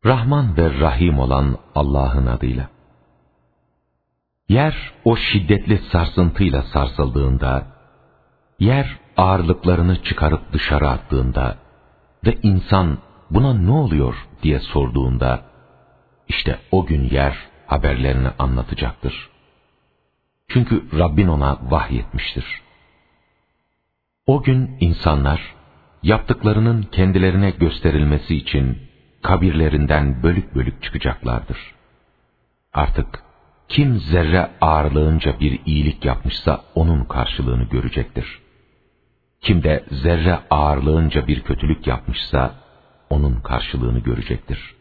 Rahman ve Rahim olan Allah'ın adıyla. Yer o şiddetli sarsıntıyla sarsıldığında, yer ağırlıklarını çıkarıp dışarı attığında ve insan buna ne oluyor diye sorduğunda, işte o gün yer haberlerini anlatacaktır. Çünkü Rabbin ona vahyetmiştir. O gün insanlar, yaptıklarının kendilerine gösterilmesi için kabirlerinden bölük bölük çıkacaklardır. Artık kim zerre ağırlığınca bir iyilik yapmışsa onun karşılığını görecektir. Kim de zerre ağırlığınca bir kötülük yapmışsa onun karşılığını görecektir.